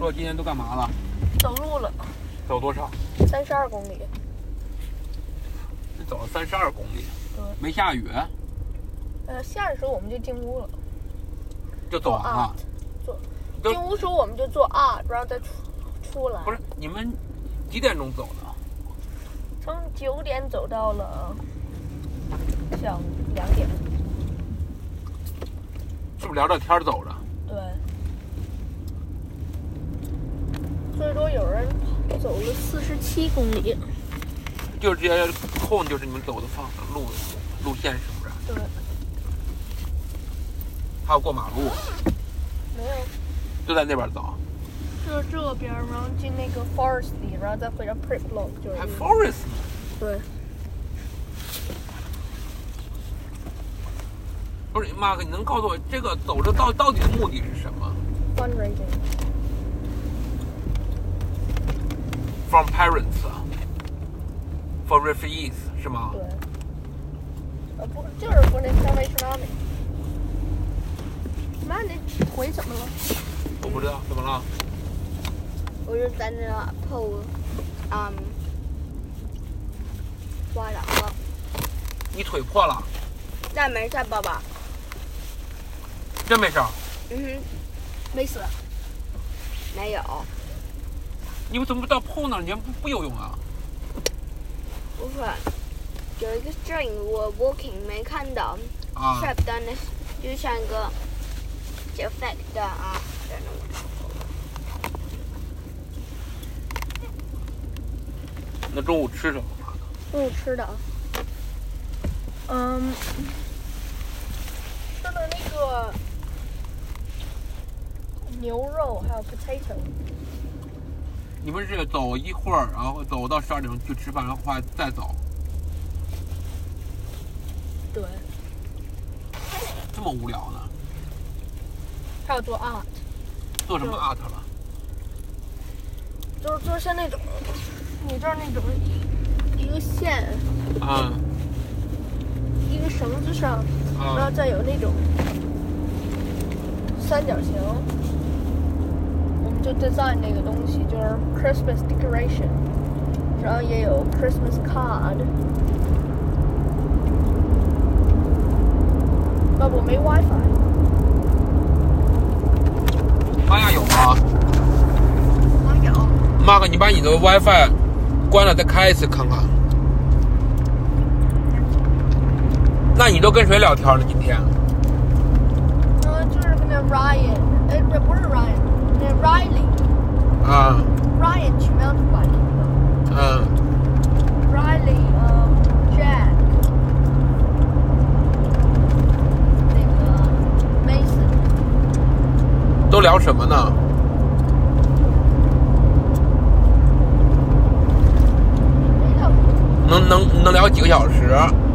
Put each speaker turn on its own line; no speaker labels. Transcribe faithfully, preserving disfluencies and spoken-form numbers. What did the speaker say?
说今天都干嘛了？
走路了。
走多少？
三十二公里。
你走了三十二公里。
对。
没下雨。
呃，下的时候我们就进屋了。
就走完了。
做。进屋时候我们就做啊，然后再出出来。
不是，你们几点钟走的？
从九点走到了像两点。
是不是聊着天走着？
对。所以说有人走了四十七公里。
就是这些空，就是你们走的方路路线，是不是？
对。
还有过马路？
没有。
就在那边走。
就这边，然后进那个 forest 里，然后再回到 Pripyat， 就是。
还 forest？
对。
不是，马克，你能告诉我这个走着到到底的目的是什么
？Fundraising
from parents for refugees 是吗？
对。呃，不，就是 for the Salvation Army。妈，你腿怎么了？
我不知道，怎么了？
我就在那碰，嗯，滑倒了。
你腿破了？
那没事，爸爸。
真没事。
嗯哼，没死。没有。
你们怎么不到碰那儿？你们不不游泳啊？
不是，有一个 string 我 walking 没看到。
啊。
trap 的那就像一个 effect 的啊，在那。
那中午吃什么？
中午吃的，嗯，吃的那个牛肉还有 potato。
你们是走一会儿，然后走到十二点钟去吃饭，然后后来再走。
对。
这么无聊呢？
还有做 art。
做什么 art 了？
就是做像那种。你这儿那种一个线，
啊、嗯，
一个绳子上，
嗯、
然后再有那种三角形，我们就 design 那个东西，就是 Christmas decoration， 然后也有 Christmas card。爸爸，我没 WiFi。
妈呀，有吗？
我有。
妈哥，你把你的 WiFi。关了再开一次看看。那你都跟谁聊天了今天？
嗯，就是跟那 Ryan， 哎，这不是 Ryan， 那 Riley。
啊。
Ryan 去 mountain biking 了。
嗯。
Riley， 呃 ，Jack， 那个 Mason。
都聊什么呢？能能能聊几个小时？